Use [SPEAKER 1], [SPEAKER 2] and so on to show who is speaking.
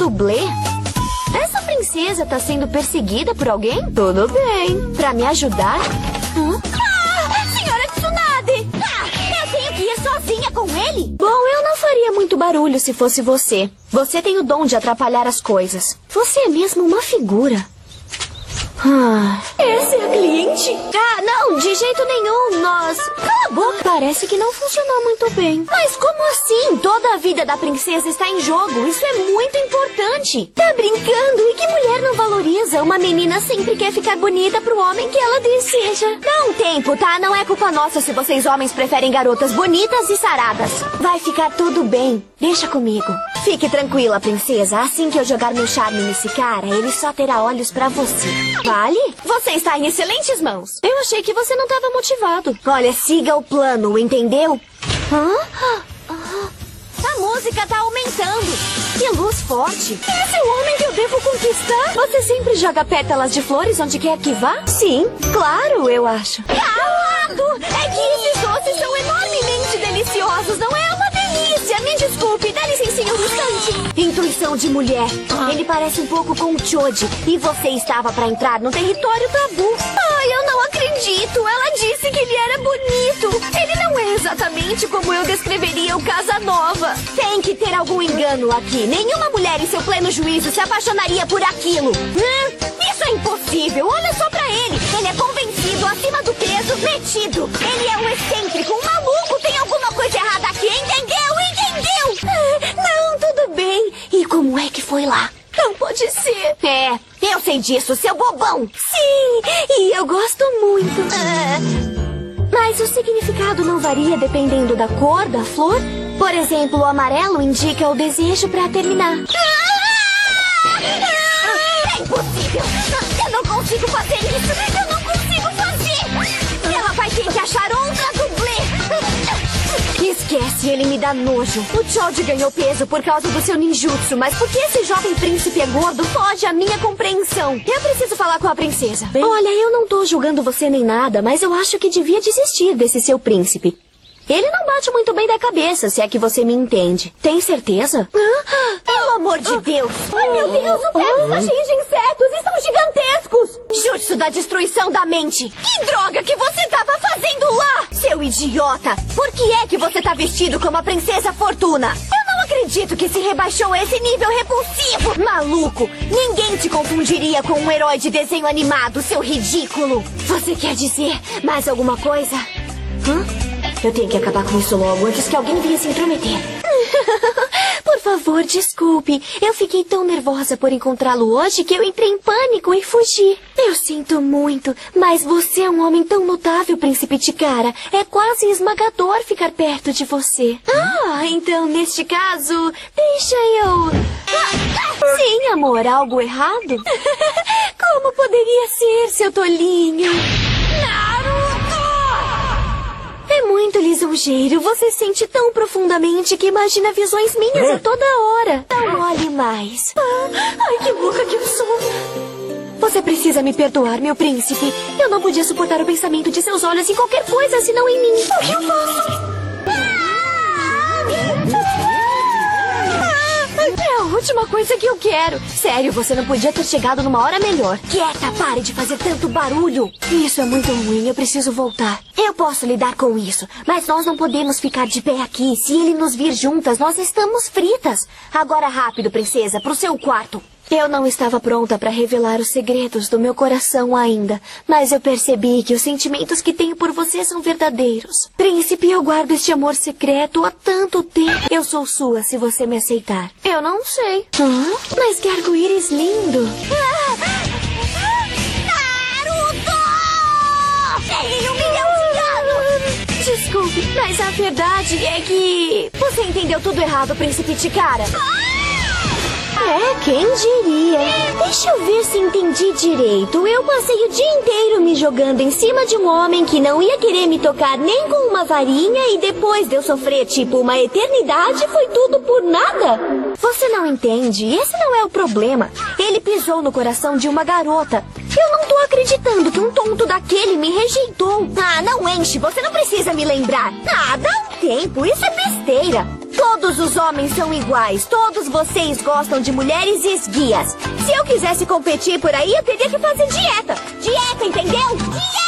[SPEAKER 1] dublê? Essa princesa tá sendo perseguida por alguém? Tudo bem. Pra me ajudar?
[SPEAKER 2] Senhora Tsunade! Eu tenho que ir sozinha com ele?
[SPEAKER 1] Bom, eu não faria muito barulho se fosse você. Você tem o dom de atrapalhar as coisas. Você é mesmo uma figura.
[SPEAKER 2] Essa é a cliente?
[SPEAKER 1] Não, de jeito nenhum. Cala a boca. Parece que não funcionou muito bem. Mas como assim? Toda a vida da princesa está em jogo. Isso é muito importante. Tá brincando? E que mulher não valoriza? Uma menina sempre quer ficar bonita pro homem que ela deseja. Dá um tempo, tá? Não é culpa nossa se vocês homens preferem garotas bonitas e saradas. Vai ficar tudo bem. Deixa comigo. Fique tranquila, princesa. Assim que eu jogar meu charme nesse cara, ele só terá olhos pra você. Vale? Você está em excelentes mãos. Eu achei que você não estava motivado. Olha, siga o plano, entendeu?
[SPEAKER 2] A música tá aumentando.
[SPEAKER 1] Que luz forte. Esse é o homem que eu devo conquistar? Você sempre joga pétalas de flores onde quer que vá? Sim, claro, eu acho.
[SPEAKER 2] Calado! É que esses doces são enormemente deliciosos, não é? Uma delícia! Me desculpe, dá licencinha um instante.
[SPEAKER 1] Intuição de mulher. Ele parece um pouco com o Choji. E você estava pra entrar no território tabu.
[SPEAKER 2] Ai, eu não acredito. Ela disse que ele era bonito. Ele não é exatamente como eu descreveria o Casanova.
[SPEAKER 1] Tem que ter algum engano aqui. Nenhuma mulher em seu pleno juízo se apaixonaria por aquilo.
[SPEAKER 2] Isso é impossível. Olha só pra ele. Ele é convencido, acima do peso, metido. Ele é um excêntrico, um maluco. Tem alguma coisa errada aqui, entendeu?
[SPEAKER 1] Não, tudo bem. E como é que foi lá?
[SPEAKER 2] Não pode ser.
[SPEAKER 1] Eu sei disso, seu bobão.
[SPEAKER 2] Sim,
[SPEAKER 1] e eu gosto muito. Mas o significado não varia dependendo da cor da flor? Por exemplo, o amarelo indica o desejo pra terminar.
[SPEAKER 2] É impossível. Eu não consigo fazer isso. Eu não consigo fazer. Ela vai ter que achar outra dublê.
[SPEAKER 1] Esquece, ele me dá nojo. O Choji ganhou peso por causa do seu ninjutsu, mas por que esse jovem príncipe é gordo foge à minha compreensão. Eu preciso falar com a princesa. Olha, eu não tô julgando você nem nada, mas eu acho que devia desistir desse seu príncipe. Ele não bate muito bem da cabeça, se é que você me entende. Tem certeza?
[SPEAKER 2] Pelo amor de Deus! Ai, meu Deus, o teto está cheio de insetos! Estão gigantescos!
[SPEAKER 1] Jutsu da destruição da mente!
[SPEAKER 2] Que droga que você estava fazendo lá?
[SPEAKER 1] Seu idiota! Por que é que você tá vestido como a princesa Fortuna?
[SPEAKER 2] Eu não acredito que se rebaixou a esse nível repulsivo!
[SPEAKER 1] Maluco! Ninguém te confundiria com um herói de desenho animado, seu ridículo! Você quer dizer mais alguma coisa? Eu tenho que acabar com isso logo, antes que alguém venha se intrometer. Por favor, desculpe. Eu fiquei tão nervosa por encontrá-lo hoje que eu entrei em pânico e fugi. Eu sinto muito, mas você é um homem tão notável, príncipe Chikara. É quase esmagador ficar perto de você. Então, neste caso, deixa eu... Sim, amor, algo errado? Como poderia ser, seu tolinho? É muito lisonjeiro. Você sente tão profundamente que imagina visões minhas a toda hora. Não olhe mais.
[SPEAKER 2] Ai, que louca que eu sou.
[SPEAKER 1] Você precisa me perdoar, meu príncipe. Eu não podia suportar o pensamento de seus olhos em qualquer coisa, senão em mim.
[SPEAKER 2] O que eu faço?
[SPEAKER 1] É a última coisa que eu quero. Sério, você não podia ter chegado numa hora melhor. Quieta, pare de fazer tanto barulho. Isso é muito ruim, eu preciso voltar. Eu posso lidar com isso, mas nós não podemos ficar de pé aqui. Se ele nos vir juntas, nós estamos fritas. Agora rápido, princesa, pro seu quarto. Eu não estava pronta para revelar os segredos do meu coração ainda, mas eu percebi que os sentimentos que tenho por você são verdadeiros. Príncipe, eu guardo este amor secreto há tanto tempo. Eu sou sua se você me aceitar. Eu não sei. Mas que arco-íris lindo.
[SPEAKER 2] Naruto! Tem 1 milhão de anos!
[SPEAKER 1] Desculpe, mas a verdade é que... Você entendeu tudo errado, príncipe Chikara. Quem diria? Deixa eu ver se entendi direito. Eu passei o dia inteiro me jogando em cima de um homem que não ia querer me tocar nem com uma varinha e depois de eu sofrer tipo uma eternidade, foi tudo por nada. Você não entende? Esse não é o problema. Ele pisou no coração de uma garota. Eu não tô acreditando que um tonto daquele me rejeitou. Não enche. Você não precisa me lembrar. Dá um tempo. Isso é besteira. Todos os homens são iguais. Todos vocês gostam de mulheres esguias. Se eu quisesse competir por aí, eu teria que fazer dieta. Dieta, entendeu? Dieta!